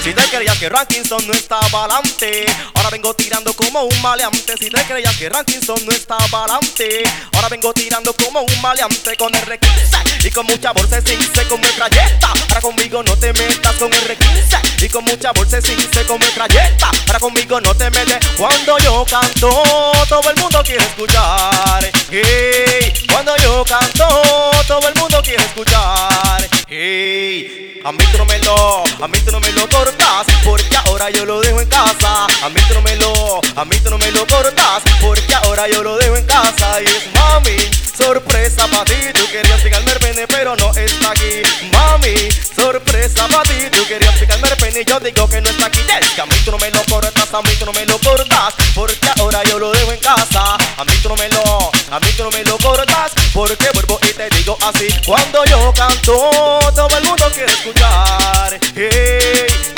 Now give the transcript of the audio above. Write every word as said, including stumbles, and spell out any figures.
Si te creías que Rankinson no estaba adelante, ahora vengo tirando como un maleante. Si te creías que Rankinson no estaba adelante, ahora vengo tirando como un maleante. Con R quince y con mucha bolsa cince con metralleta. Ahora conmigo no te metas con R quince y con mucha bolsa cince con metralleta. Ahora conmigo no te metes. Cuando yo canto, todo el mundo quiere escuchar. Hey, cuando yo canto, todo el mundo quiere escuchar. Hey, a mí tú no me lo, a mí tú no me lo cortas, porque ahora yo lo dejo en casa. A mí tú no me lo, a mí tú no me lo cortas, porque ahora yo lo dejo en casa. Y es mami, sorpresa para ti. Tú querías picarme el pene, pero no está aquí. Mami, sorpresa para ti. Tú querías picarme el pene y yo digo que no está aquí. Es que a mí tú no me lo cortas, a mí tú no me lo cortas, porque ahora yo lo dejo en casa. A mí tú no me lo, a mí tú no me lo cortas, porque vuelvo y te digo así. Cuando yo canto, todo el mundo quiere escuchar. Hey,